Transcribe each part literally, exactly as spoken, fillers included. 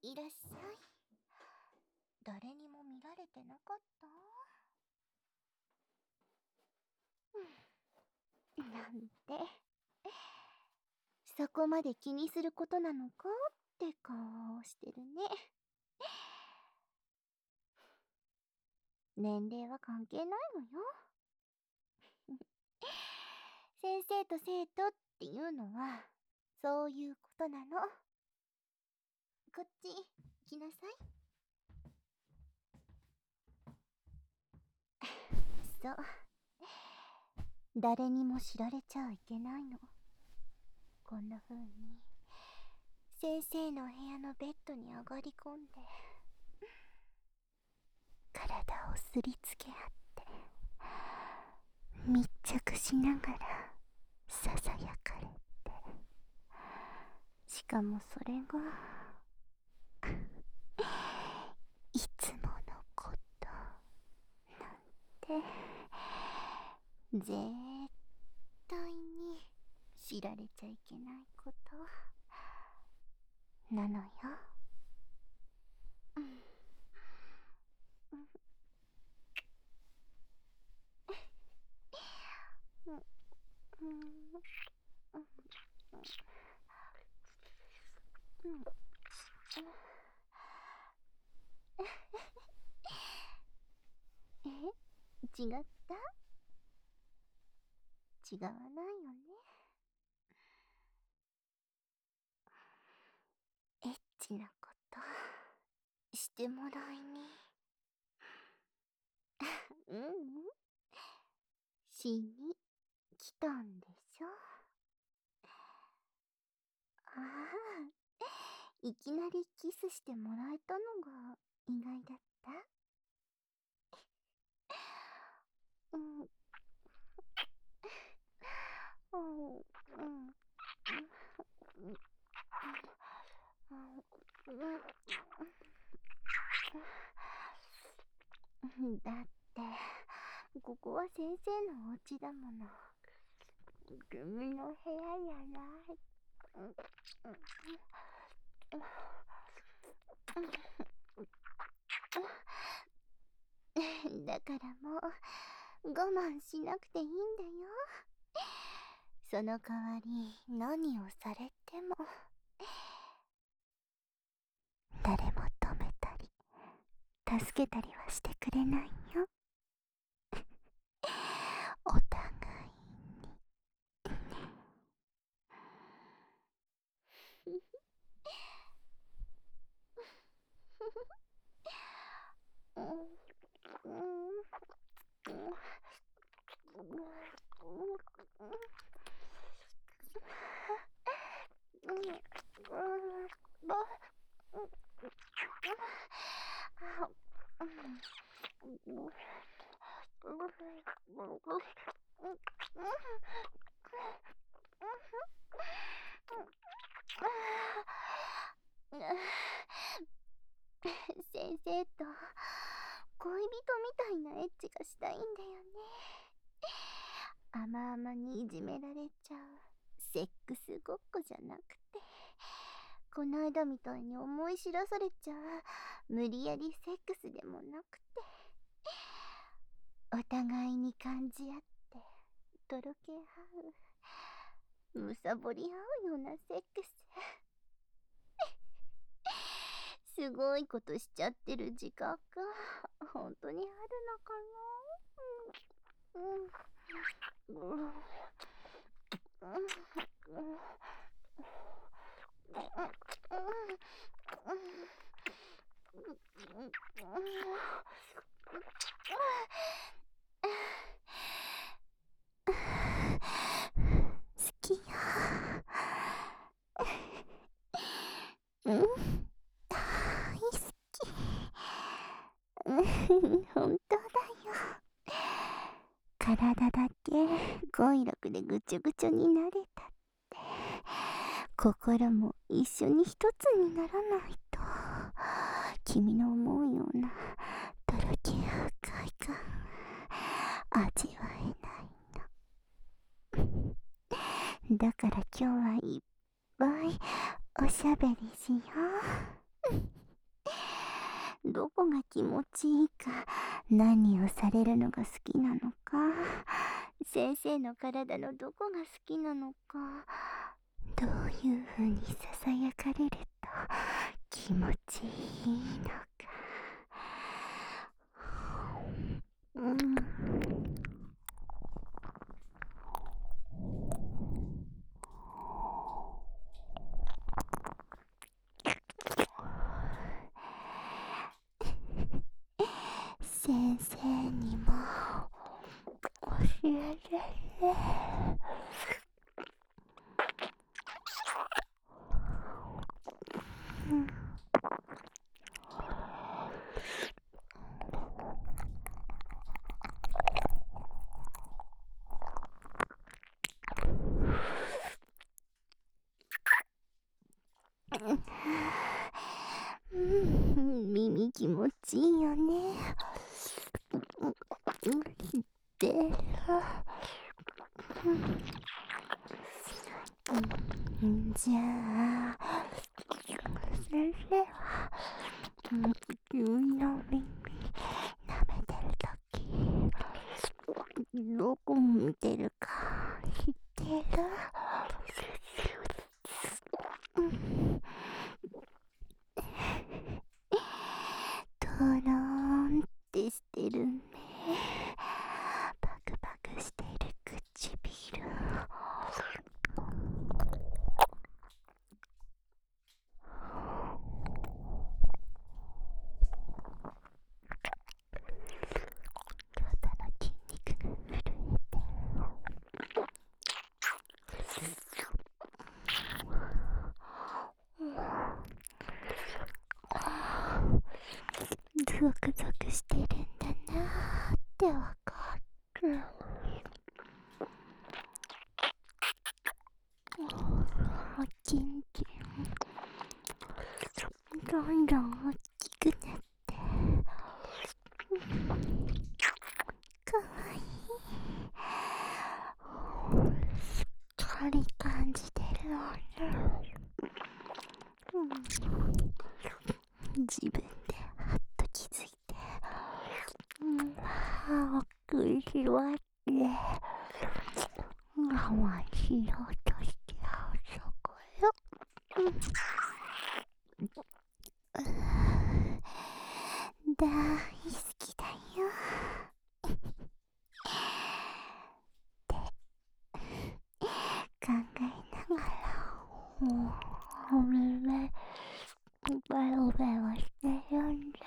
いらっしゃい。誰にも見られてなかった？うん、なんて。そこまで気にすることなのかって顔をしてるね。年齢は関係ないのよ。先生と生徒っていうのは、そういうことなの。こっち、来なさい。そう。誰にも知られちゃいけないの。こんな風に、先生の部屋のベッドに上がり込んで、体をすりつけ合って、密着しながら、ささやかれて。しかもそれが、いつものこと、なんて、絶対に知られちゃいけないことなのよ。うん。え、違った？違わないよね。エッチなことしてもらいに。うんうん。しに来たんでしょ。ああ、いきなりキスしてもらえたのが意外だった？うん。うん。うん。だって、ここは先生のお家だもの。君の部屋やない。だからもう、我慢しなくていいんだよ。その代わり、何をされても、誰も止めたり、助けたりはしてくれないよ。お互いに。先生と恋人みたいなエッチがしたいんだよね。甘々にいじめられちゃうセックスごっこじゃなくて、こないだみたいに思い知らされちゃう無理やりセックスでもなくて、お互いに感じ合ってとろけ合う、むさぼり合うようなセックス。すごいことしちゃってる自覚が本当にあるのかな。うんうんうんうん好きよ。うん、大好き。うん、本当だよ。体だけ語彙力でぐちょぐちょになれたって、心も一緒に一つにならないと君の思うようなとろけ合う快感味わえないの。だから今日はいっぱいおしゃべりしよう。 どこが気持ちいいか、何をされるのが好きなのか、先生の体のどこが好きなのか、どういう風にささやかれると気持ちいいのか。うん。先生にも教えてね。うん。うん、耳気持ちいいよね。で、うん、じゃあ先生は、うん、君の耳舐めてるときどこ見てるか知ってる？うん、とろーんってしてるね。パクパクしてる唇。体の筋肉が震えてゾクゾクしてるんだなーってわかる。おちんちんどんどん大きくなってかわいい。しっかり感じてるわね。うん、自分ではっと気づいて、うん、歯を食いしばって我慢しようとしてあそこよ。うん、大好きだよって考えながら、お耳ベロベロしてるんだ。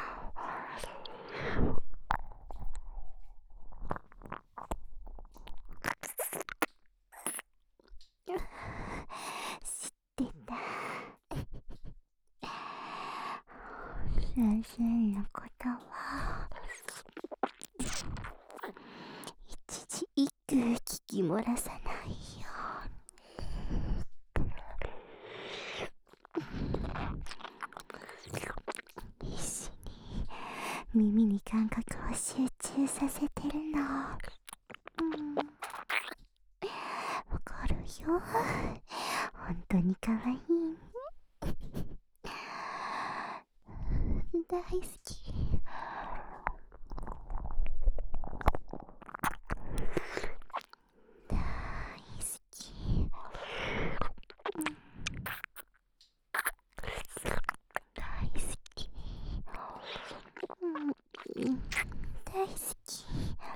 知ってた？先生のことは一字一句聞き漏らさないように必死に耳に感覚を集中させてるの。うん、わかるよ。本当にかわいいね。大好き。大好き。大好き。うん、大好き。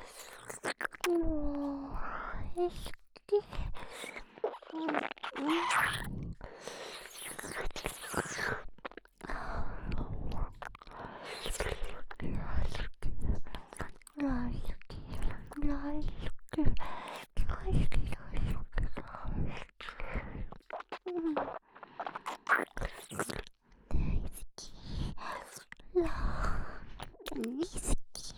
もう大好き。うん、大好き、大好き、大好き、大好き、うん、大好き、大好き。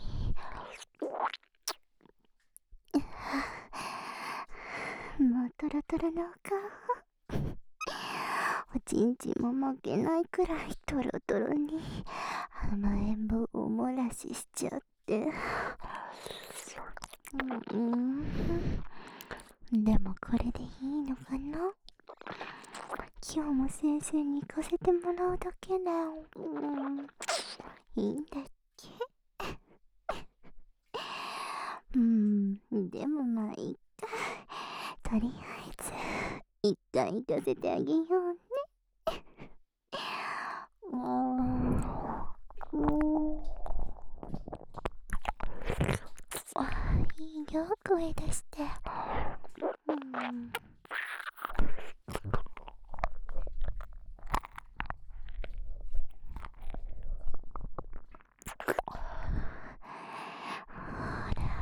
もうトロトロのお顔。おちんちんも負けないくらいトロトロに甘えん坊を漏らししちゃって。うん、でもこれでいいのかな？ 今日も先生に行かせてもらうだけだよ。うん、いいんだっけ。うん、でもまあいいか。とりあえず一回行かせてあげようね。うん、うんあ、いいよ、声出して。うん。ほら、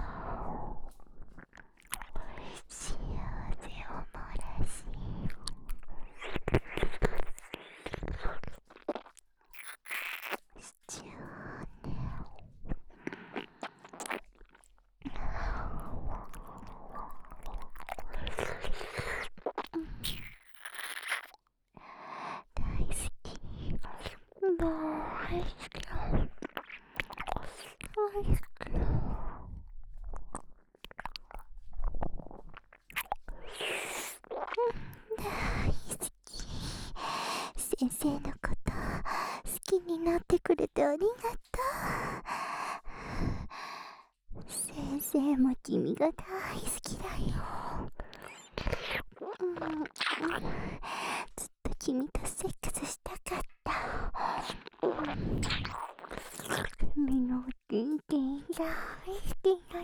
幸せをもらし、しちゃうね。大好き。大好き。大好き。大好き。先生のこと好きになってくれてありがとう。先生も君が大好きだよ。うん、ずっと君とセックスしたかった。うん、君の人間大好きだよ。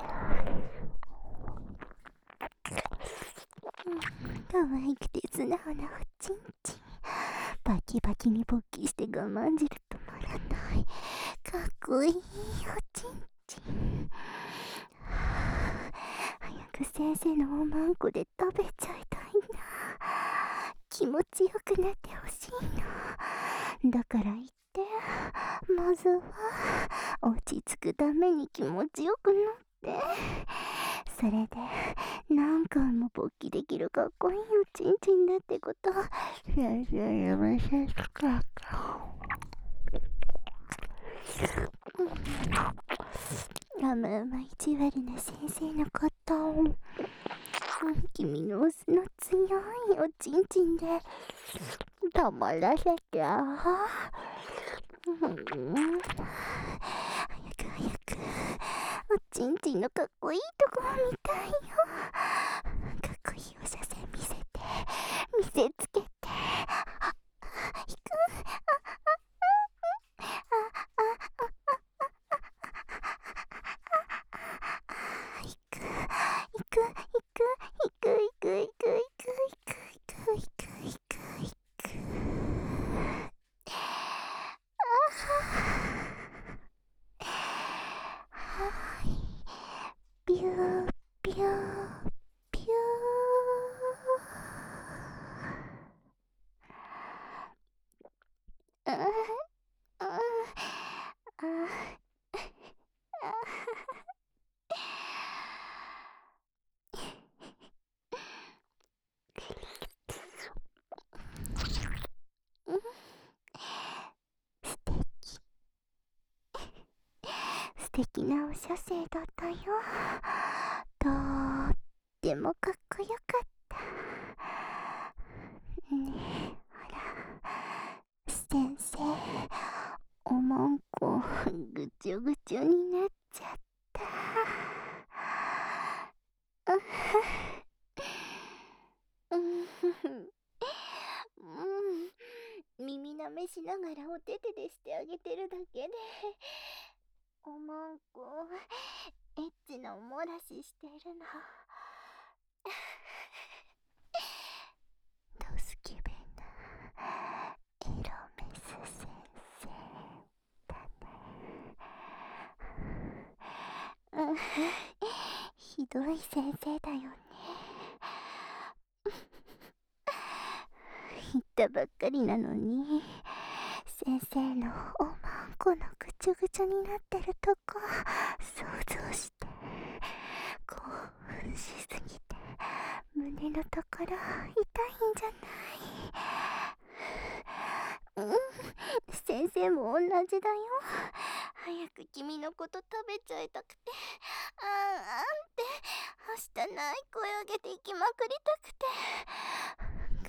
うん、可愛くて素直なおちんちん。バキバキに勃起して我慢汁止まらない。かっこいいおちんちん。早く先生のおまんこで食べちゃいたいな。気持ちよくなってほしいの。だから言って。まずは落ち着くために気持ちよくなって。それで何回も勃起できるかっこいいおちんちんだってこと先生に見せつけて。あまあま意地悪な先生のことを、君のオスの強いおちんちんで黙らせて。うん、早く早くおちんちんのかっこいいとこを見たいよ。かっこいいお写真見せて見せつけて。あ、引く。ああああ行く行く行く行く行く行く行く行く行く行く行くはい、ビュービュービュー。ああああ素敵なお写生だったよ。とってもかっこよかった。ねえ、ほら、先生、おまんこぐちょぐちょになっちゃった。うん、耳なめしながらおててでしてあげてるだけで、おまんこエッチなおもらししてるの。ドスケベなエロメス先生だね。うん、ひどい先生だよね。言ったばっかりなのに先生のおまんこのぐちょぐちょになってるとこ想像して興奮しすぎて胸のところ痛いんじゃない？うん、先生も同じだよ。早く君のこと食べちゃいたくて、あんあんってはしたない声上げて息まくりたくて、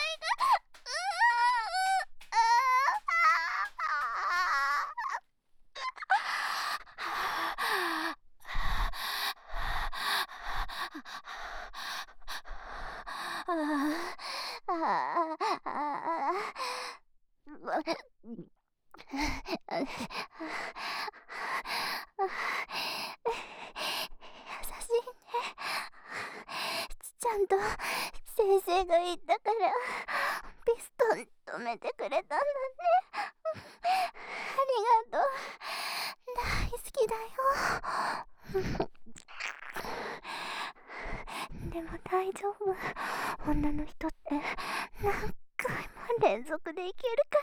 ああああゃんと先生が言ったからピストン止めてくれたんだね。ありがとう。大好きだよ。でも大丈夫。女の人って何回も連続でいけるから。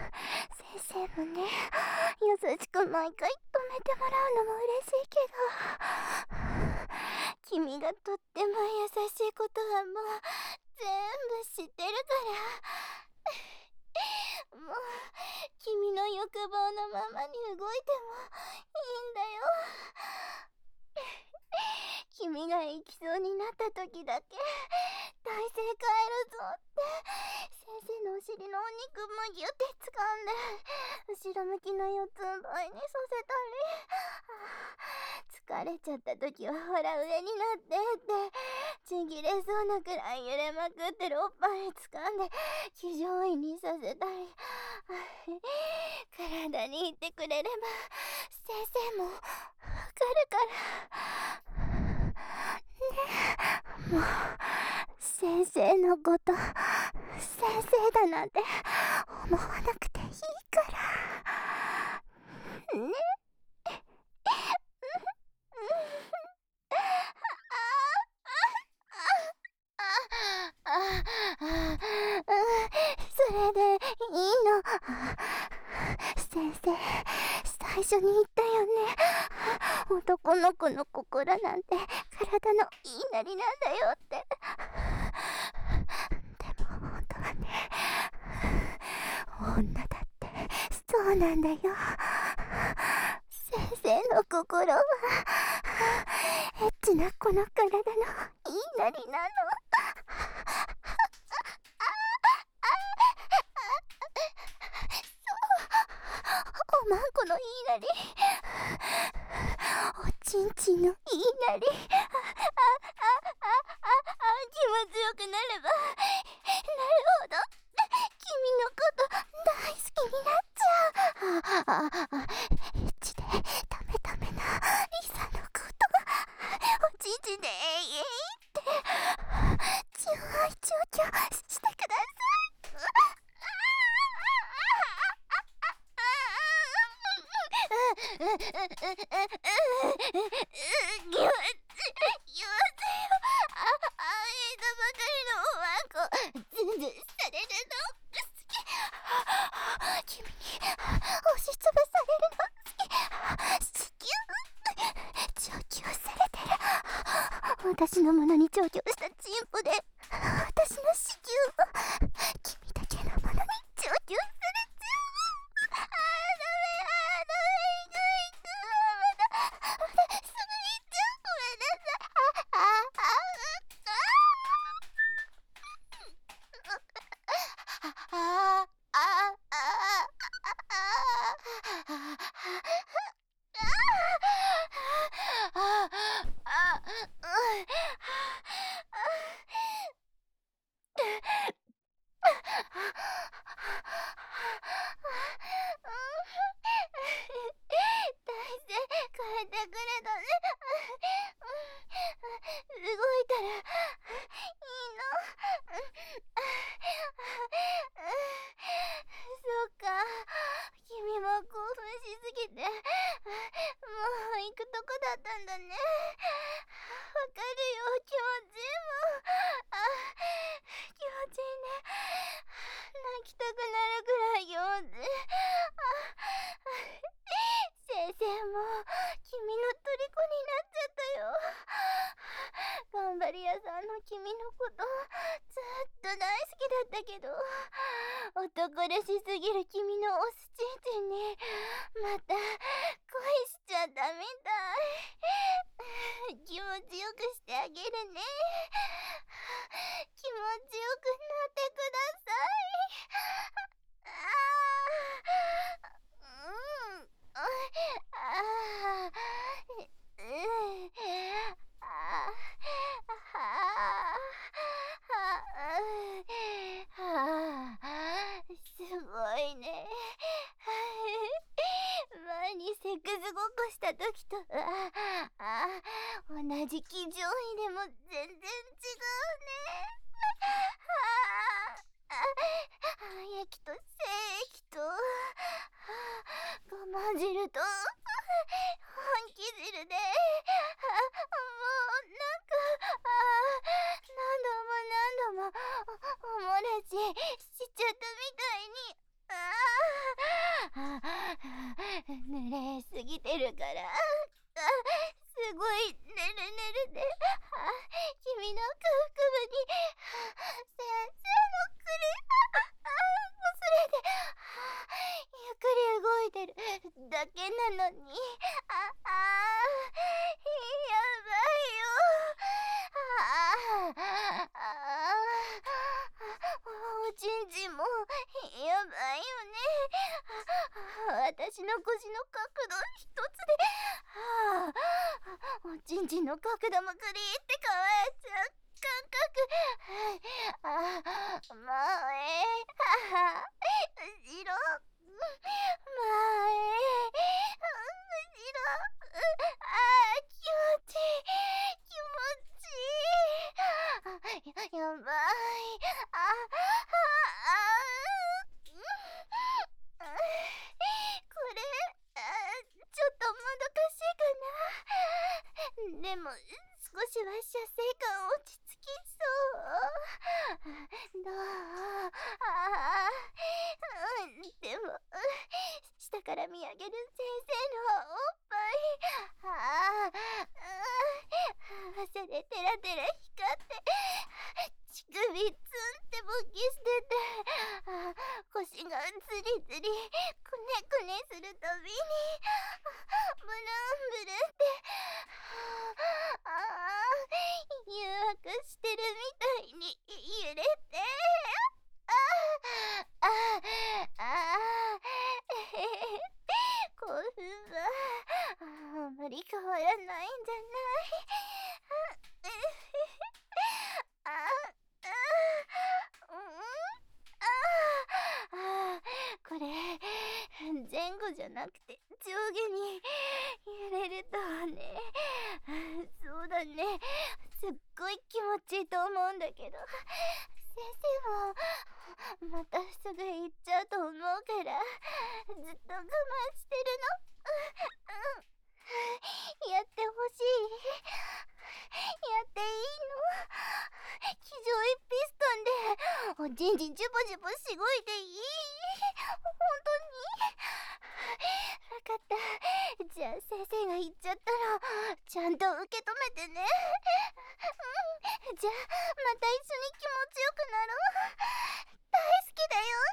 先生もね、優しく毎回止めてもらうのも嬉しいけど、君がとっても優しいことはもう全部知ってるからもう君の欲望のままに動いてもいいんだよ。君が行きそうになった時だけ体勢変えるぞって先生のお尻のお肉もギュって掴んで後ろ向きの四つん這いにさせたり、疲れちゃった時はほら上になってってちぎれそうなくらい揺れまくってるおっぱい掴んで騎乗位にさせたり、体に言ってくれれば先生もわかるからね。もう先生のこと先生だなんて思わなくていいからね。それでいいの。先生最初に言ったよね。男の子の心なんて体の言いなりなんだよって。でも本当はね、女だってそうなんだよ。先生の心はエッチなこの体の言いなりなの。おまんこの言いなり、おちんちんの言いなり、あああああ気持ちよくなればなるほど君のこと大好きになっちゃう。あああエッチでダメダメなリサのことおちんちんでえいえいってちょいちょちょしてください。気持ちよああえたばかりのおわんこズンズンされるの好き。君に押しつぶされるの好き。子宮調教されてる。私のものに調教したチンポで私の子宮を君だけのものに調教されちゃう。あーダメあーダメいくいくまだまだすぐ行っちゃう。ごめんなさい。ああああああ体勢変えてくれたね。動いたらいいの。そっか、君も興奮しすぎてもう行くとこだったんだね。わかるよ、気持ちいいもん。あ気持ちいいね。泣きたくなるくらい気持ちいい。先生も君の虜になっちゃったよ。頑張り屋さんの君のことずっと大好きだったけど、男らしすぎる君のおすちんちんにまた恋しちゃったみたい。気持ちよくしてあげるね。気持ちよくなってください。ああうんああうんああすごいね。前にセックスごっこした時と、ああ、同じ騎乗位でも全然違うね。ああ、液と精液と、ごま汁と、本気汁で、あもうなんか、あ何度も何度もお漏らししちゃったみたいに、ああ濡れすぎてるから、あすごいねるねるで、あ君の下腹部に先生の栗、あもうそれで、ゆっくり動いてるだけなのに、ああやばいよ。ああおちんちんもやばいよね。私の腰の角度一つで、はあ、おちんちんの角度もグリーって変わっちゃう感覚。あ、前、あ、後ろ、前、後ろ、あ、気持ちいい、気持ちいい。あ、や、やばい。あ、あ、あ、これ、あちょっともどかしいかな。でも少しは射精感落ち着きそう。どう？ああ、うん、でも下から見上げる先生のおっぱい、ああ、汗でテラテラ光って乳首ツンって勃起してて、あ腰がズリズリくねくねするたびにブルンブルンって、ああ誘惑してるみたいに揺れて、ああああ興奮はあんまり変わらないんじゃない？ああうんああこれ前後じゃなくて上下に揺れるとね、そうだね、すっごい気持ちいいと思うんだけど、先生もまたすぐ行っちゃうと思うからずっと我慢してるの。うん、やってほしい。やっていいの？気上一ピストンでおちんちんジュボジュボしごいていい？本当に？わかった。じゃあ先生が言っちゃったらちゃんと受け止めてね。うん、じゃあまた一緒に気持ちよくなろう。大好きだよ。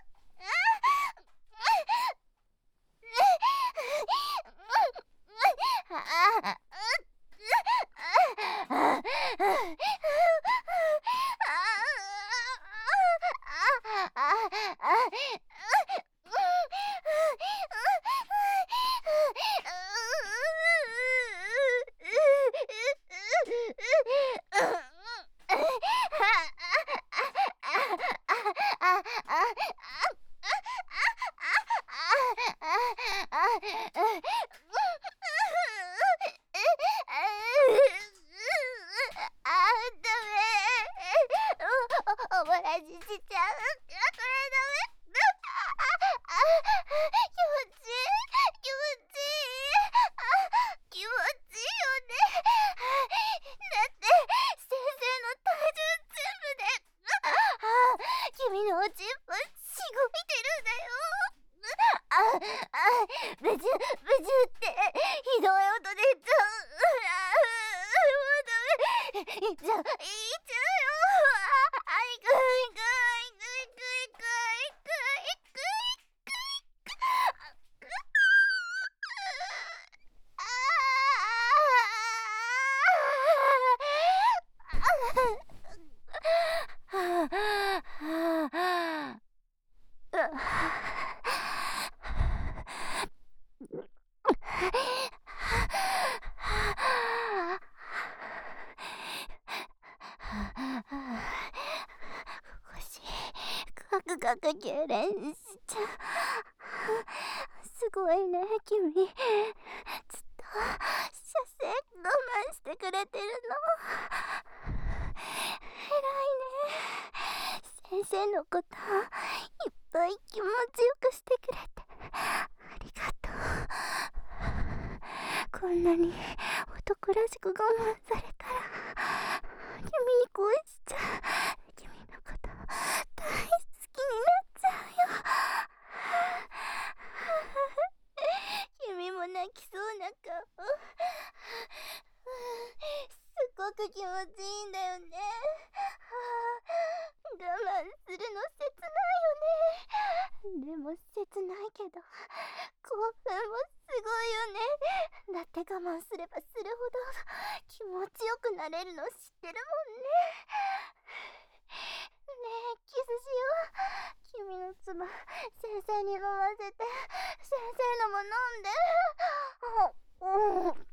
ああおもらししちゃう。これダメ。あ気持ちいい気持ちいい。あ気持ちいいよね。だって先生の体重全部であ君のおちんぽしごいてるんだよ。ああブジュブジュってひどい音で言っちゃう。あもうダメ。いっちゃういっちゃうよ。あいくいくいくいくいくいくいくいく腰ガクガク痙攣しちゃう。すごいね、君。ずっと射精我慢してくれてるの。偉いね。先生のこといっぱい気持ちよくしてくれてありがとう。こんなに男らしく我慢されたら君に恋しちゃう。君のこと大好きになっちゃうよ。君も泣きそうな顔。すごく気持ちいいんだよね。我慢するの切ないよね。でも切ないけど興奮もすごいよね。だって我慢すればするほど気持ちよくなれるの知ってるもんね。ねえ、キスしよう。君の妻先生に飲ませて、先生のも飲んで。うんうん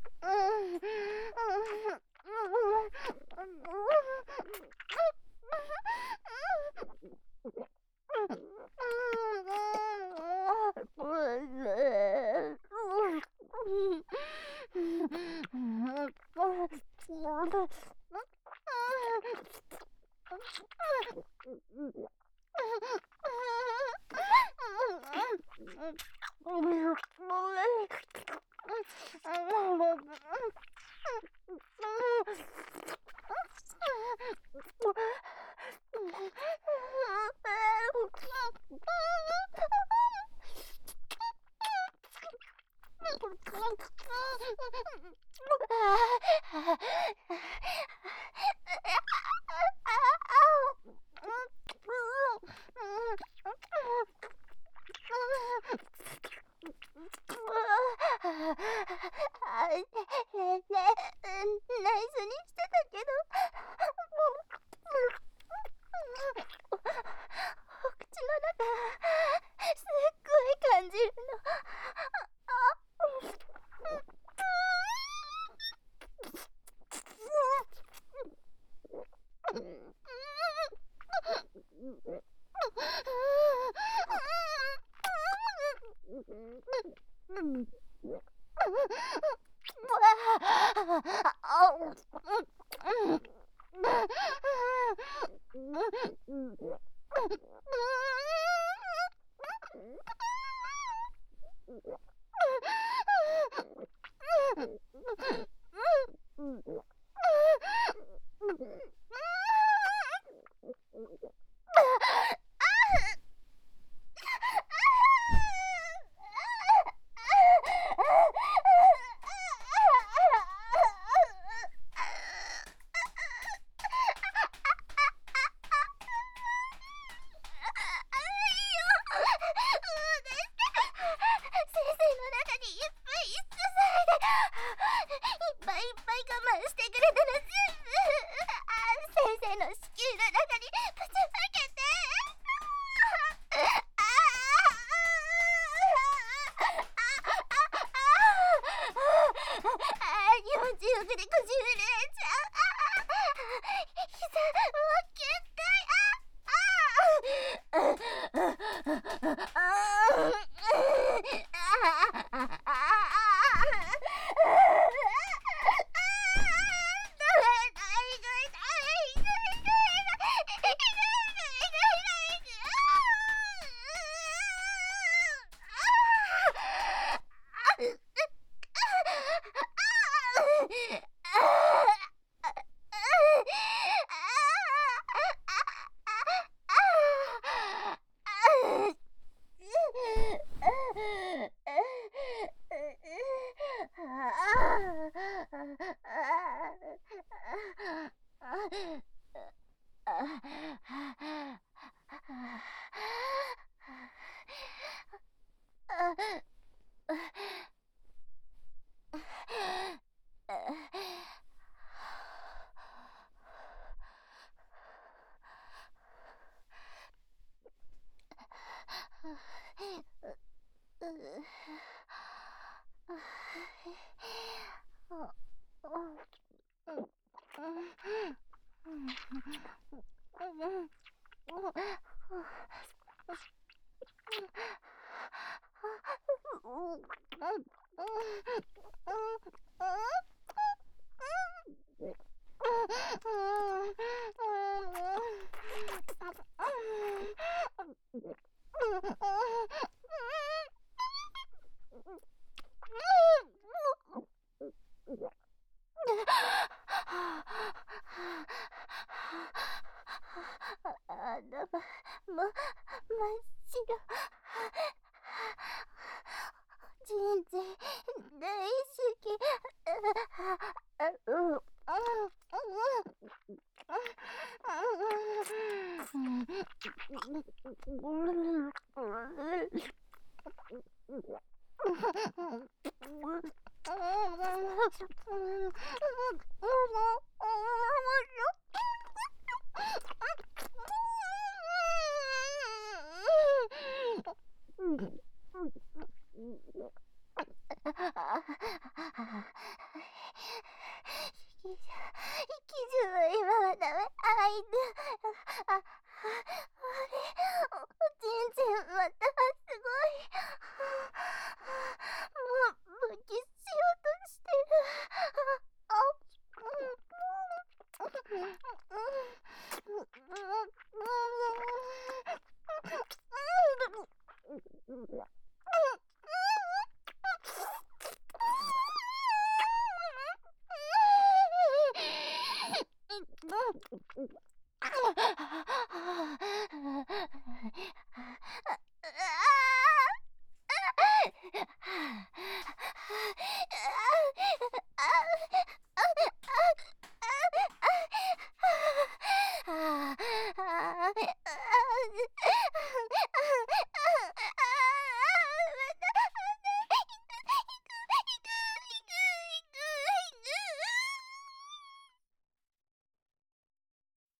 あ頭、ま、真っ白。人生大好き。うんうん生きじゅう今はダメ。あいで。あ、あ、あれ、人生またすごい。もう、復帰しようとしてる。あ、うん、うん、うん、うん、